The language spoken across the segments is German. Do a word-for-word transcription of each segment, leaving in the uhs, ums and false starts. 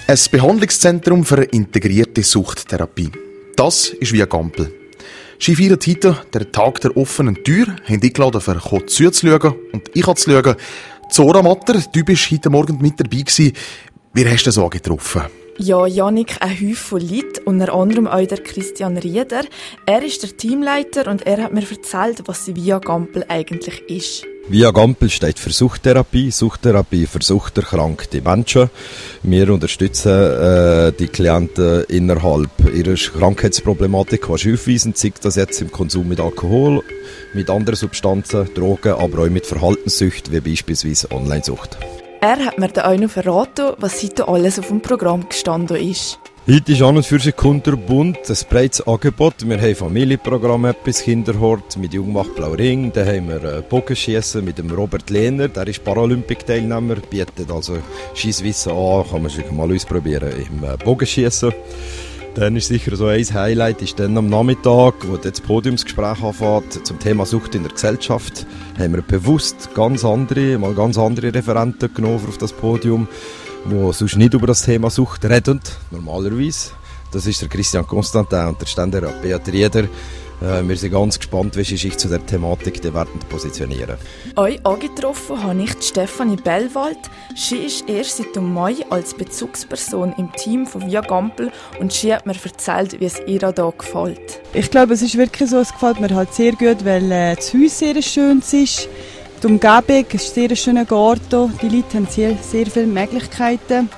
Ein Behandlungszentrum für integrierte Suchttherapie. Das ist Via Gampel. Sie feiern heute den Tag der offenen Tür, haben eingeladen, für zuzuschauen und ich zu schauen. Zora Matter, du bist heute Morgen mit dabei gewesen. Wie hast du das so getroffen? Ja, Jannik, ein Häufchen von Leuten, unter anderem auch der Christian Rieder. Er ist der Teamleiter und er hat mir erzählt, was Via Gampel eigentlich ist. Via Gampel steht für Suchttherapie, Suchttherapie für suchterkrankte Menschen. Wir unterstützen äh, die Klienten innerhalb ihrer Krankheitsproblematik, die sie aufweisen, sei das jetzt im Konsum mit Alkohol, mit anderen Substanzen, Drogen, aber auch mit Verhaltenssüchten, wie beispielsweise Onlinesucht. Er hat mir dann auch noch verraten, was heute alles auf dem Programm gestanden ist. Heute ist an und für sich kunterbunt, ein breites Angebot. Wir haben Familienprogramme bis Kinderhort mit Jungmacht Blau Ring. Dann haben wir Bogenschiessen mit dem Robert Lehner, der ist Paralympic-Teilnehmer, bietet also Schiesswissen an, kann man sich mal ausprobieren im Bogenschiessen. Dann ist sicher so ein Highlight, ist dann am Nachmittag, wo das Podiumsgespräch anfängt, zum Thema Sucht in der Gesellschaft, haben wir bewusst ganz andere, mal ganz andere Referenten genommen auf das Podium, die sonst nicht über das Thema Sucht reden, normalerweise. Das ist der Christian Constantin und der Ständerat Beat Rieder. Äh, wir sind ganz gespannt, wie sie sich zu der Thematik positionieren. Euch angetroffen habe ich Stefanie Bellwald. Sie ist erst seit dem Mai als Bezugsperson im Team von Via Gampel und sie hat mir erzählt, wie es ihr hier gefällt. Ich glaube, es ist wirklich so, es gefällt mir halt sehr gut, weil äh, das Haus sehr schön ist. Die Umgebung ist sehr schöner Garten. Die Leute haben sehr, sehr viele Möglichkeiten.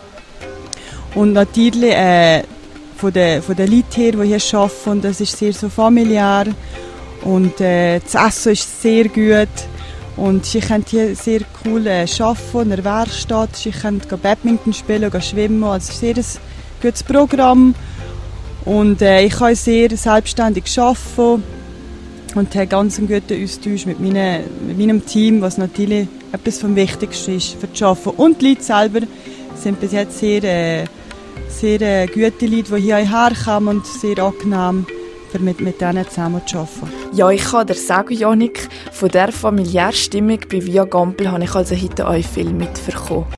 Und natürlich äh, von den, von den Leuten her, die hier arbeiten, und das ist sehr so familiär. Und äh, das Essen ist sehr gut. Und sie können hier sehr cool äh, arbeiten in der Werkstatt. Sie können Badminton spielen, gehen schwimmen. Also es ist sehr ein gutes Programm. Und äh, ich kann sehr selbstständig arbeiten. Und habe ganz einen guten Austausch mit, meine, mit meinem Team, was natürlich etwas vom Wichtigsten ist für das Arbeiten. Und die Leute selber sind bis jetzt sehr, äh, sehr äh, gute Leute, die hierher kommen und sehr angenehm, für mit, mit denen zusammen zu arbeiten. Ja, ich kann dir sagen, Jannik, von dieser familiären Stimmung bei Via Gampel habe ich also heute auch viel mitbekommen.